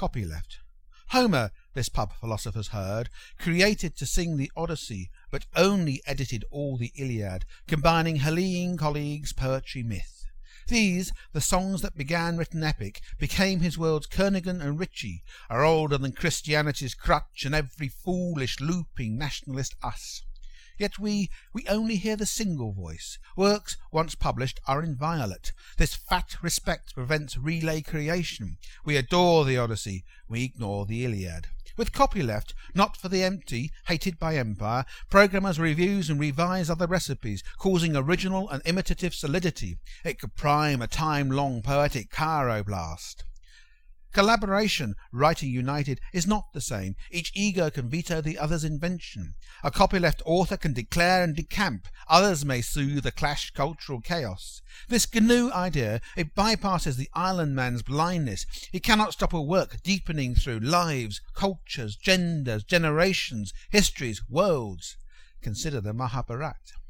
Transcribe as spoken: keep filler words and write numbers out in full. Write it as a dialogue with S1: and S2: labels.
S1: copyleft. Homer, this pub philosophers heard, created to sing the Odyssey, but only edited all the Iliad, combining Hellene colleagues' poetry myth. These, the songs that began written epic, became his world's Kernighan and Ritchie, are older than Christianity's crutch and every foolish looping nationalist us. Yet we, we only hear the single voice. Works once published are inviolate. This fat respect prevents relay creation. We adore the Odyssey, we ignore the Iliad. With copyleft, not for the empty, hated by empire, programmers reviews and revise other recipes, causing original and imitative solidity. It could prime a time-long poetic chiroblast. Collaboration, writing united, is not the same. Each ego can veto the other's invention. A copyleft author can declare and decamp. Others may soothe the clash cultural chaos. This G N U idea, it bypasses the island man's blindness. It cannot stop a work deepening through lives, cultures, genders, generations, histories, worlds. Consider the Mahabharata.